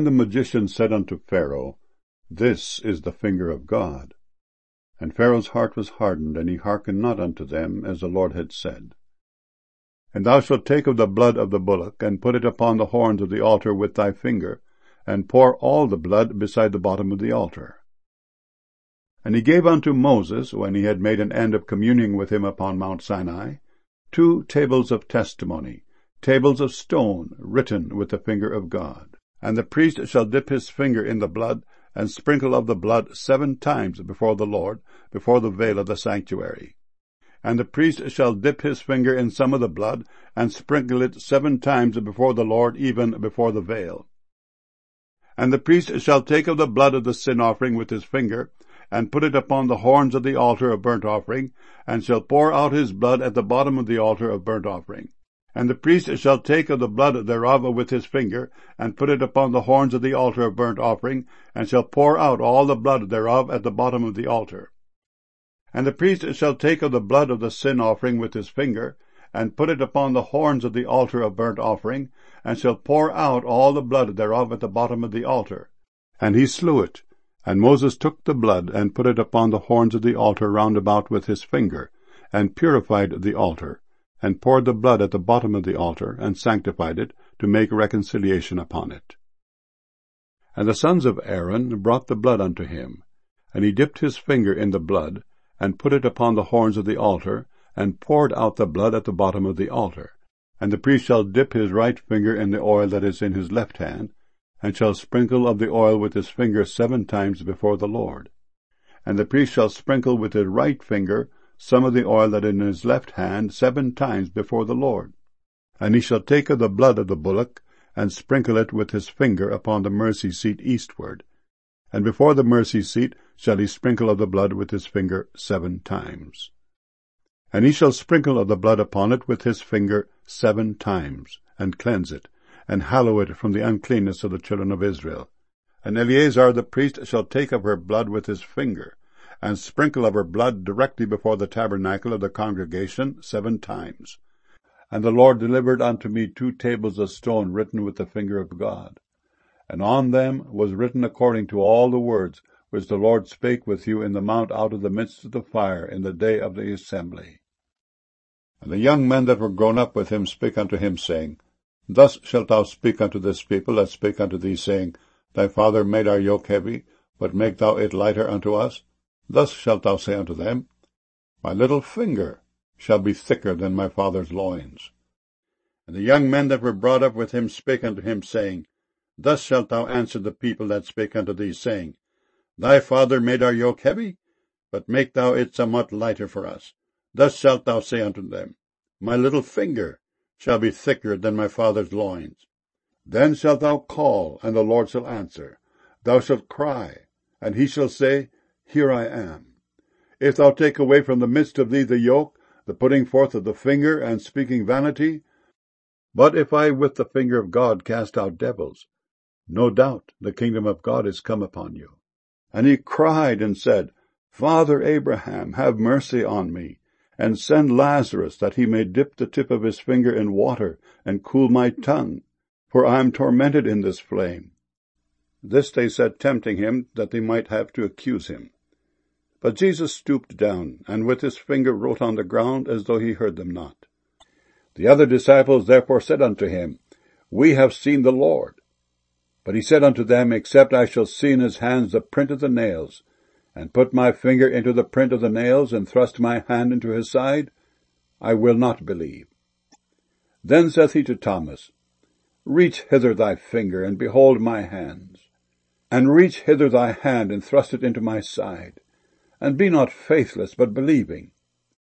And the magician said unto Pharaoh, This is the finger of God. And Pharaoh's heart was hardened, and he hearkened not unto them, as the Lord had said. And thou shalt take of the blood of the bullock, and put it upon the horns of the altar with thy finger, and pour all the blood beside the bottom of the altar. And he gave unto Moses, when he had made an end of communing with him upon Mount Sinai, 2 tables of testimony, tables of stone, written with the finger of God. And the priest shall dip his finger in the blood, and sprinkle of the blood 7 times before the Lord, before the veil of the sanctuary. And the priest shall dip his finger in some of the blood, and sprinkle it 7 times before the Lord, even before the veil. And the priest shall take of the blood of the sin offering with his finger, and put it upon the horns of the altar of burnt offering, and shall pour out his blood at the bottom of the altar of burnt offering. And the priest shall take of the blood thereof with his finger, and put it upon the horns of the altar of burnt offering, and shall pour out all the blood thereof at the bottom of the altar. And the priest shall take of the blood of the sin offering with his finger, and put it upon the horns of the altar of burnt offering, and shall pour out all the blood thereof at the bottom of the altar. And he slew it. And Moses took the blood, and put it upon the horns of the altar round about with his finger, and purified the altar, and poured the blood at the bottom of the altar, and sanctified it, to make reconciliation upon it. And the sons of Aaron brought the blood unto him, and he dipped his finger in the blood, and put it upon the horns of the altar, and poured out the blood at the bottom of the altar. And the priest shall dip his right finger in the oil that is in his left hand, and shall sprinkle of the oil with his finger 7 times before the Lord. And the priest shall sprinkle with his right finger some of the oil that is in his left hand 7 times before the Lord. And he shall take of the blood of the bullock, and sprinkle it with his finger upon the mercy seat eastward. And before the mercy seat shall he sprinkle of the blood with his finger 7 times. And he shall sprinkle of the blood upon it with his finger 7 times, and cleanse it, and hallow it from the uncleanness of the children of Israel. And Eleazar the priest shall take of her blood with his finger, and sprinkle of her blood directly before the tabernacle of the congregation 7 times. And the Lord delivered unto me 2 tables of stone written with the finger of God. And on them was written according to all the words which the Lord spake with you in the mount out of the midst of the fire in the day of the assembly. And the young men that were grown up with him spake unto him, saying, Thus shalt thou speak unto this people that spake unto thee, saying, Thy father made our yoke heavy, but make thou it lighter unto us. Thus shalt thou say unto them, My little finger shall be thicker than my father's loins. And the young men that were brought up with him spake unto him, saying, Thus shalt thou answer the people that spake unto thee, saying, Thy father made our yoke heavy, but make thou it somewhat lighter for us. Thus shalt thou say unto them, My little finger shall be thicker than my father's loins. Then shalt thou call, and the Lord shall answer. Thou shalt cry, and he shall say, Here I am. If thou take away from the midst of thee the yoke, the putting forth of the finger, and speaking vanity, but if I with the finger of God cast out devils, no doubt the kingdom of God is come upon you. And he cried and said, Father Abraham, have mercy on me, and send Lazarus, that he may dip the tip of his finger in water, and cool my tongue, for I am tormented in this flame. This they said, tempting him, that they might have to accuse him. But Jesus stooped down, and with his finger wrote on the ground, as though he heard them not. The other disciples therefore said unto him, We have seen the Lord. But he said unto them, Except I shall see in his hands the print of the nails, and put my finger into the print of the nails, and thrust my hand into his side, I will not believe. Then saith he to Thomas, Reach hither thy finger, and behold my hands. And reach hither thy hand, and thrust it into my side. And be not faithless, but believing.